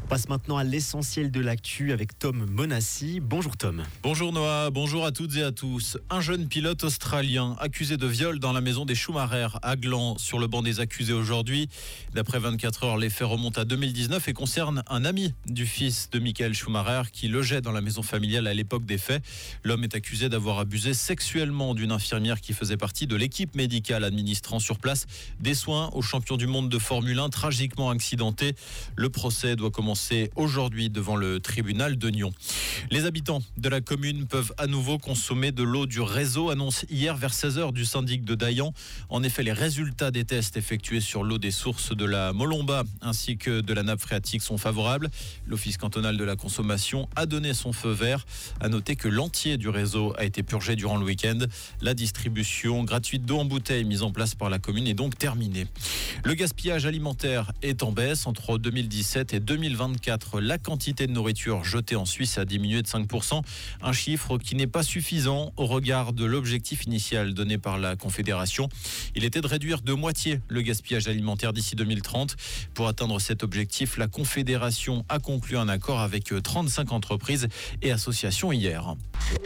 On passe maintenant à l'essentiel de l'actu avec Tom Monassi. Bonjour Tom. Bonjour Noah, bonjour à toutes et à tous. Un jeune pilote australien accusé de viol dans la maison des Schumacher à Gland sur le banc des accusés aujourd'hui. D'après 24 heures, les faits remontent à 2019 et concernent un ami du fils de Michael Schumacher qui logeait dans la maison familiale à l'époque des faits. L'homme est accusé d'avoir abusé sexuellement d'une infirmière qui faisait partie de l'équipe médicale administrant sur place des soins au champion du monde de Formule 1 tragiquement accidenté. Le procès doit commencer aujourd'hui devant le tribunal de Nyon. Les habitants de la commune peuvent à nouveau consommer de l'eau du réseau, annonce hier vers 16h du syndic de Dayan. En effet, les résultats des tests effectués sur l'eau des sources de la Molomba ainsi que de la nappe phréatique sont favorables. L'Office cantonal de la consommation a donné son feu vert. À noter que l'entier du réseau a été purgé durant le week-end. La distribution gratuite d'eau en bouteille mise en place par la commune est donc terminée. Le gaspillage alimentaire est en baisse. Entre 2017 et 2024, la quantité de nourriture jetée en Suisse a diminué de 5%. Un chiffre qui n'est pas suffisant au regard de l'objectif initial donné par la Confédération. Il était de réduire de moitié le gaspillage alimentaire d'ici 2030. Pour atteindre cet objectif, la Confédération a conclu un accord avec 35 entreprises et associations hier.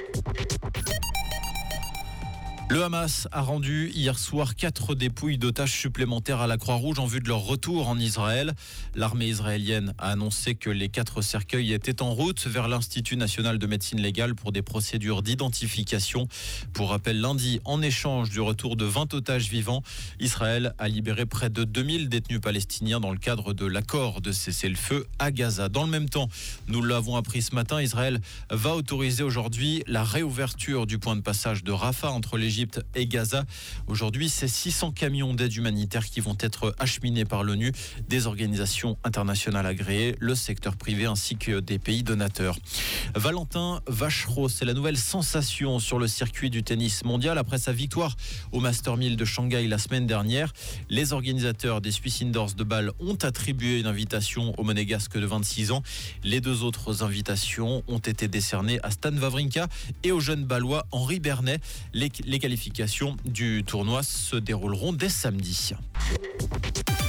Le Hamas a rendu hier soir 4 dépouilles d'otages supplémentaires à la Croix-Rouge en vue de leur retour en Israël. L'armée israélienne a annoncé que les 4 cercueils étaient en route vers l'Institut national de médecine légale pour des procédures d'identification. Pour rappel, lundi, en échange du retour de 20 otages vivants, Israël a libéré près de 2000 détenus palestiniens dans le cadre de l'accord de cessez-le-feu à Gaza. Dans le même temps, nous l'avons appris ce matin, Israël va autoriser aujourd'hui la réouverture du point de passage de Rafah entre l'Égypte et Gaza. Aujourd'hui, c'est 600 camions d'aide humanitaire qui vont être acheminés par l'ONU, des organisations internationales agréées, le secteur privé ainsi que des pays donateurs. Valentin Vachereau, c'est la nouvelle sensation sur le circuit du tennis mondial après sa victoire au Master 1000 de Shanghai la semaine dernière. Les organisateurs des Swiss Indoors de Bâle ont attribué une invitation au Monégasque de 26 ans. Les 2 autres invitations ont été décernées à Stan Wawrinka et au jeune Bâlois Henri Bernet. Les qualifications du tournoi se dérouleront dès samedi.